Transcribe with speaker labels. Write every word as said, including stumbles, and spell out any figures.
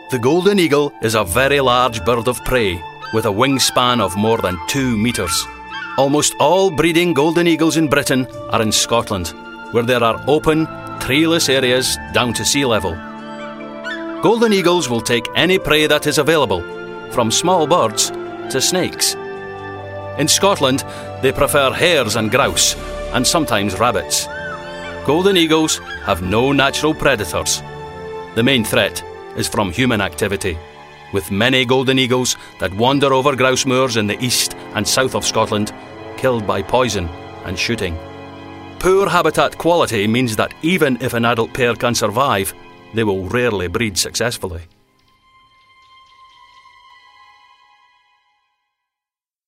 Speaker 1: The golden eagle is a very large bird of prey with a wingspan of more than two metres. Almost all breeding golden eagles in Britain are in Scotland, where there are open, treeless areas down to sea level. Golden eagles will take any prey that is available, from small birds to snakes. In Scotland, they prefer hares and grouse, and sometimes rabbits. Golden eagles have no natural predators. The main threat is from human activity, with many golden eagles that wander over grouse moors in the east and south of Scotland, killed by poison and shooting. Poor habitat quality means that even if an adult pair can survive, they will rarely breed successfully.